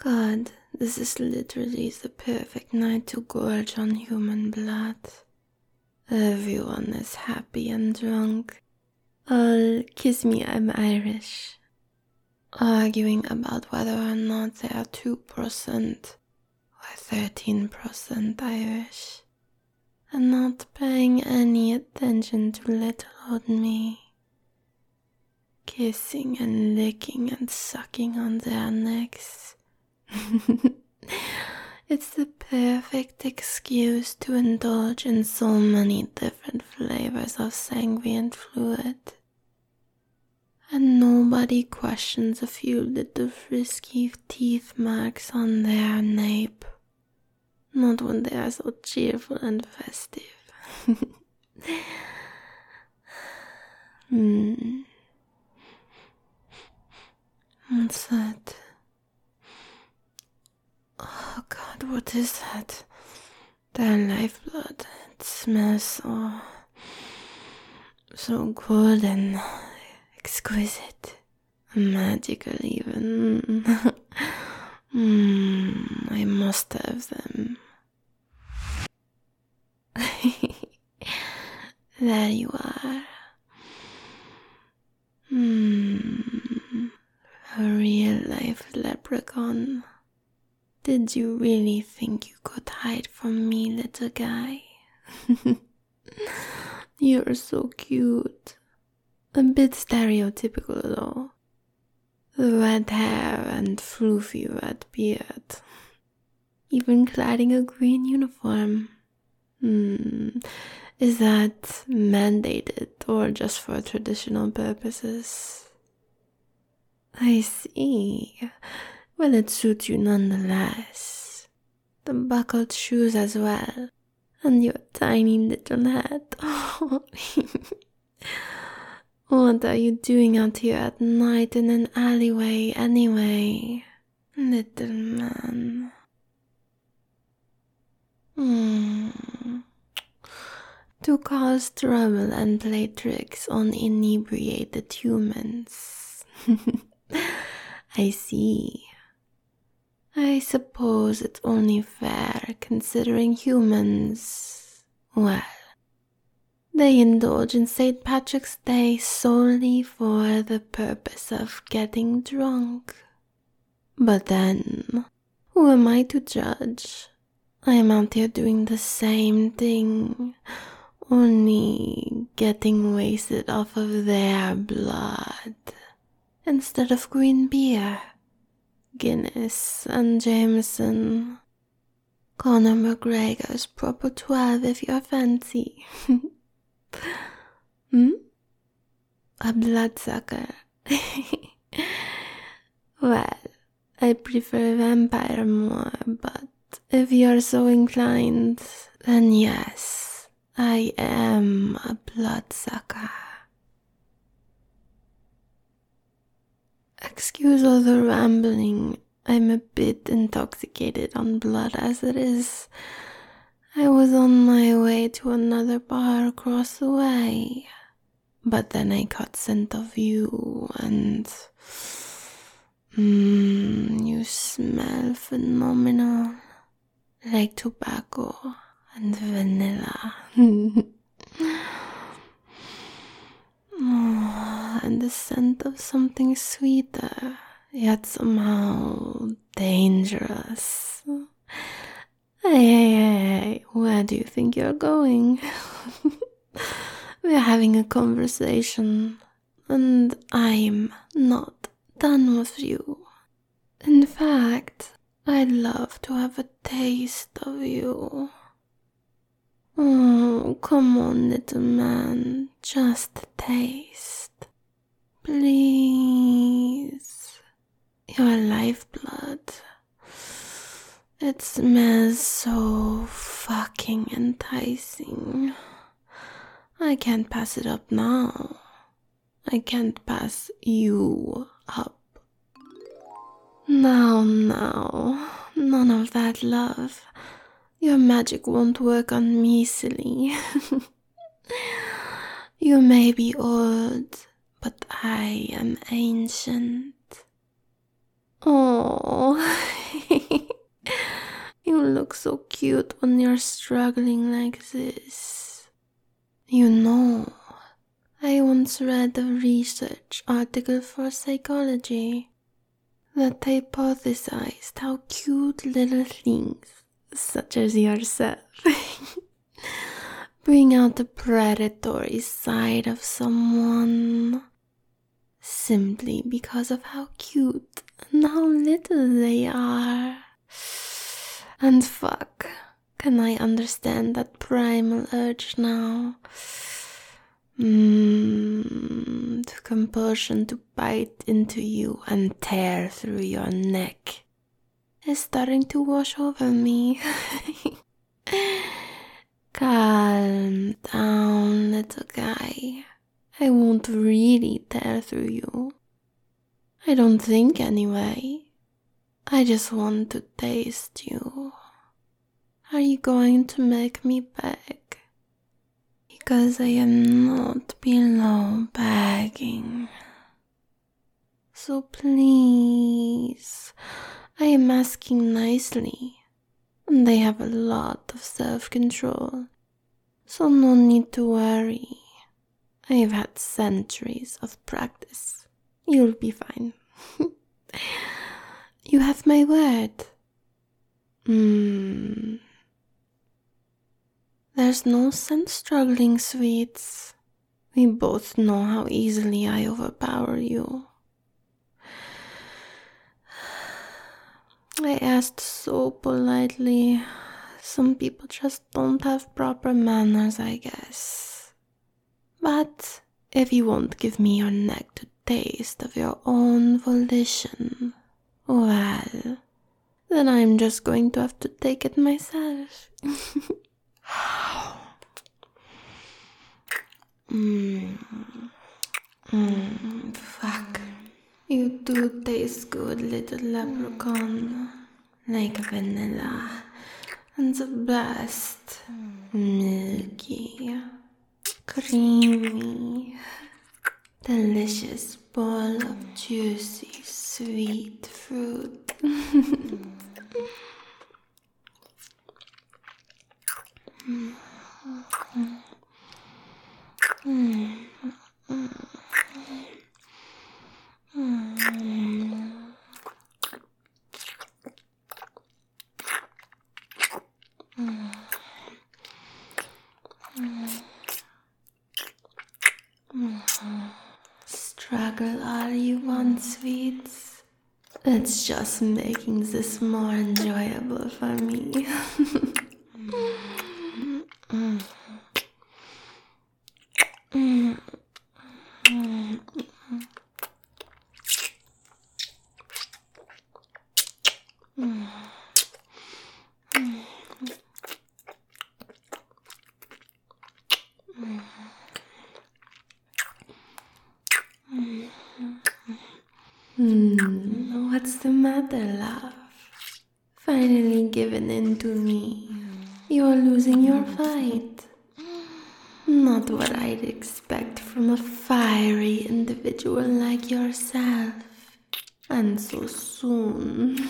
God, this is literally the perfect night to gorge on human blood. Everyone is happy and drunk. All kiss me, I'm Irish. Arguing about whether or not they are 2% or 13% Irish. And not paying any attention to little old me. Kissing and licking and sucking on their necks. It's the perfect excuse to indulge in so many different flavors of sanguine fluid. And nobody questions a few little frisky teeth marks on their nape. Not when they are so cheerful and festive. What's that? Oh God, what is that? Their lifeblood. It smells so good and exquisite. Magical even. I must have them. There you are. A real life leprechaun. Did you really think you could hide from me, little guy? You're so cute. A bit stereotypical though. The red hair and floofy red beard. Even cladding a green uniform. Is that mandated or just for traditional purposes? I see. Well, it suits you nonetheless. The buckled shoes as well. And your tiny little hat. What are you doing out here at night in an alleyway anyway, little man? To cause trouble and play tricks on inebriated humans. I see. I suppose it's only fair considering humans, well, they indulge in St. Patrick's Day solely for the purpose of getting drunk. But then, who am I to judge? I am out here doing the same thing, only getting wasted off of their blood instead of green beer. Guinness and Jameson. Conor McGregor's proper 12 if you're fancy. A bloodsucker. Well, I prefer vampire more, but if you're so inclined, then yes, I am a bloodsucker. Excuse all the rambling. I'm a bit intoxicated on blood as it is. I was on my way to another bar across the way. But then I caught scent of you and... you smell phenomenal. Like tobacco and vanilla. And the scent of something sweeter, yet somehow dangerous. Hey, where do you think you're going? We're having a conversation, and I'm not done with you. In fact, I'd love to have a taste of you. Oh, come on, little man, just taste. Please. Your lifeblood. It smells so fucking enticing. I can't pass it up now. I can't pass you up. Now, none of that, love. Your magic won't work on me, silly. You may be old, but I am ancient. Oh, You look so cute when you're struggling like this. You know, I once read a research article for psychology that hypothesized how cute little things, such as yourself, bring out the predatory side of someone simply because of how cute and how little they are. And fuck, can I understand that primal urge now? The compulsion to bite into you and tear through your neck is starting to wash over me. Calm down, little guy. I won't really tear through you. I don't think anyway. I just want to taste you. Are you going to make me beg? Because I am not below begging. So please, I am asking nicely, and I have a lot of self-control, so no need to worry. I've had centuries of practice. You'll be fine. You have my word. There's no sense struggling, sweets. We both know how easily I overpower you. I asked so politely. Some people just don't have proper manners, I guess. But if you won't give me your neck to taste of your own volition, well, then I'm just going to have to take it myself. Fuck. You do taste good, little leprechaun. Like vanilla. And the best. Milky. Creamy. Delicious bowl of juicy, sweet fruit. Struggle all you want, sweets. It's just making this more enjoyable for me. What's the matter, love? Finally given in to me. You're losing your fight. Not what I'd expect from a fiery individual like yourself. And so soon.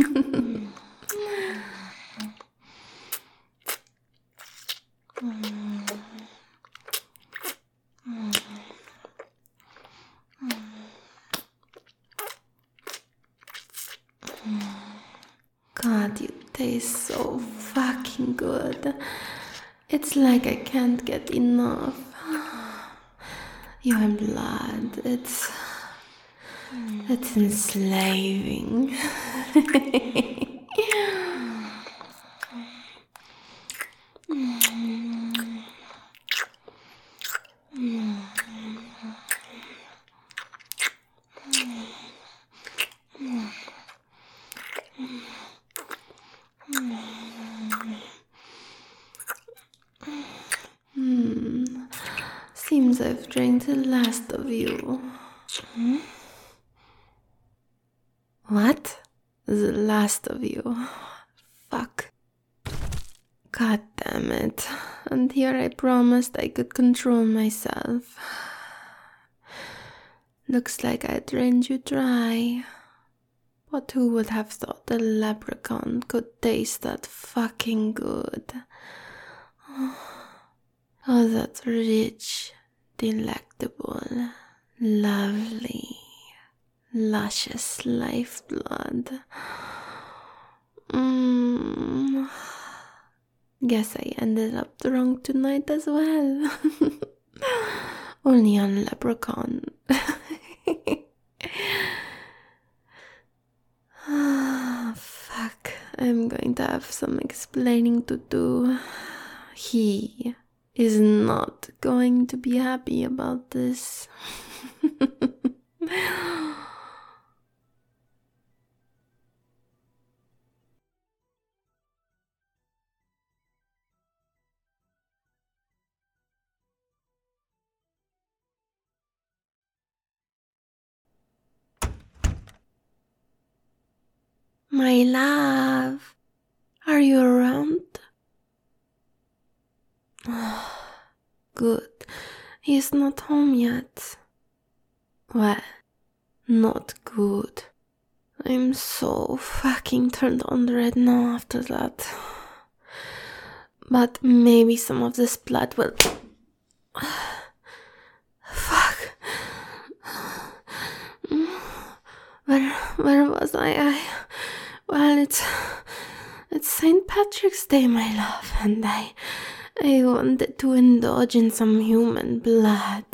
God, you taste so fucking good. It's like I can't get enough. Your blood, it's enslaving. Seems I've drank the last of you. What? The last of you? Fuck. God damn it. And here I promised I could control myself. Looks like I drained you dry. But who would have thought a leprechaun could taste that fucking good? Oh, that rich, delectable, lovely, luscious lifeblood. Guess I ended up drunk tonight as well. Only on leprechaun. Fuck. I'm going to have some explaining to do. He is not going to be happy about this. My love, are you around? Good. He's not home yet. Well, not good. I'm so fucking turned on right now after that. But maybe some of this blood will... Fuck. Where was I? Well, it's St. Patrick's Day, my love, and I wanted to indulge in some human blood.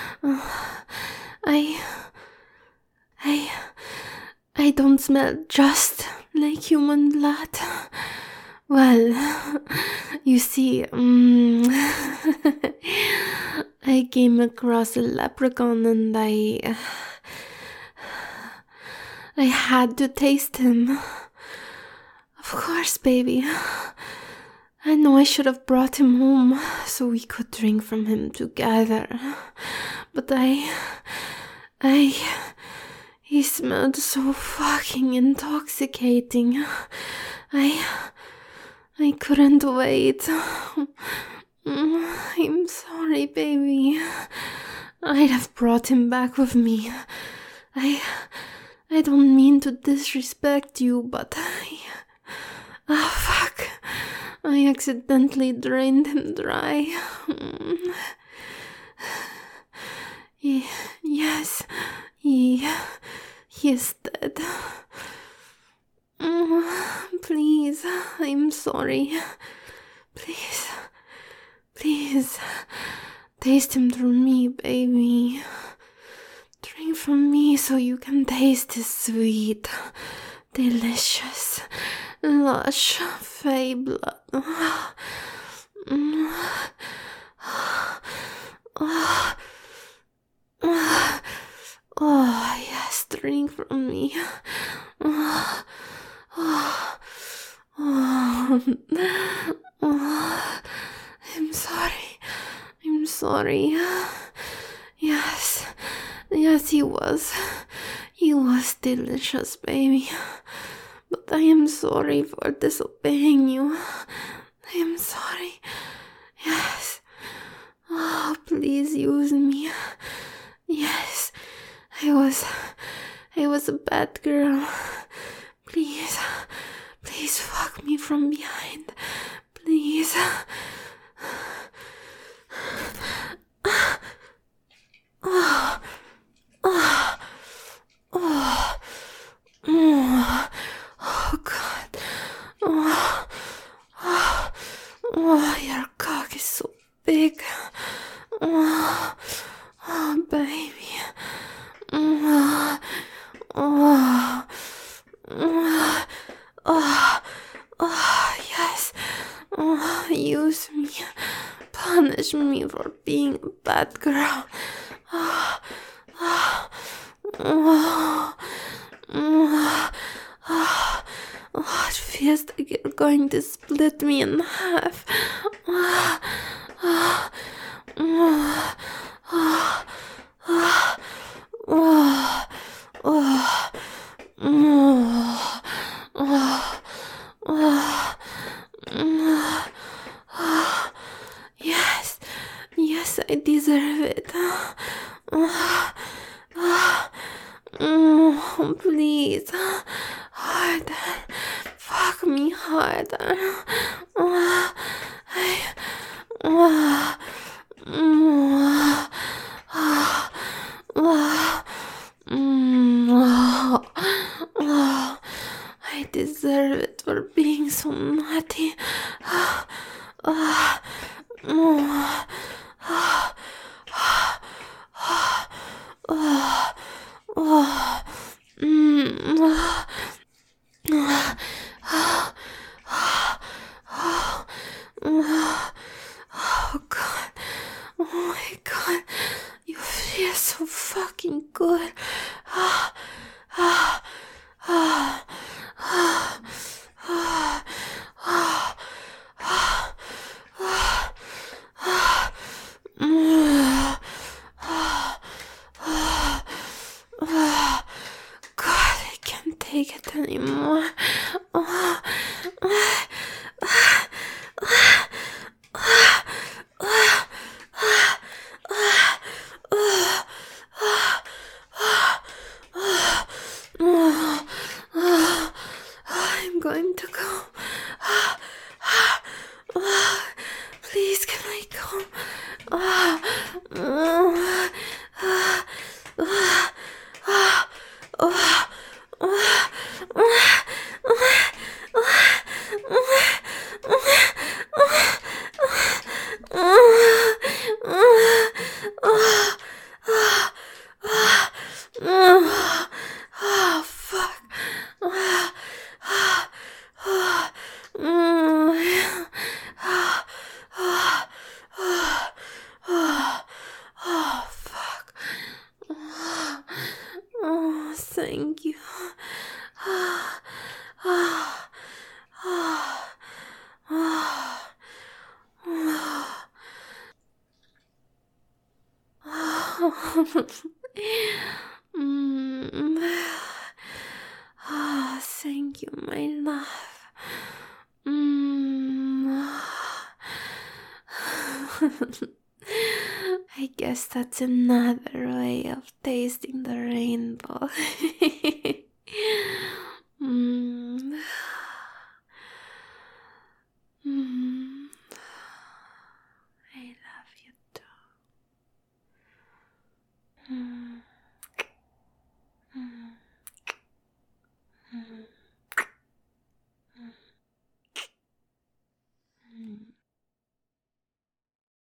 I don't smell just like human blood. Well, you see, I came across a leprechaun and I had to taste him. Of course, baby. I know I should have brought him home so we could drink from him together. But he smelled so fucking intoxicating. I couldn't wait. I'm sorry, baby. I'd have brought him back with me. I don't mean to disrespect you, but oh, fuck. I accidentally drained him dry. Yes, he is dead. Please, I'm sorry. Please, taste him through me, baby. Drink from me so you can taste his sweet, delicious, lush fey blood. Oh, yes, drink from me. I'm sorry. Yes, he was delicious, baby. But I am sorry for disobeying you. I am sorry. Yes. Oh, please use me. Yes, I was a bad girl. Please fuck me from behind. Please. Oh God. Oh, your cock is so big. Oh, baby. Yes. Use me. Punish me for being a bad girl. It feels like you're going to split me in half. Yes, I deserve it. Please. please. Harder. Fuck me harder. I deserve it for being so naughty. Oh god. Oh my god. You feel so fucking good. God, I can't take it anymore. I'm going to go. Please, can I go? Oh, fuck. Oh, fuck. Oh, thank you. Thank you, my love. I guess that's another way of tasting the rainbow.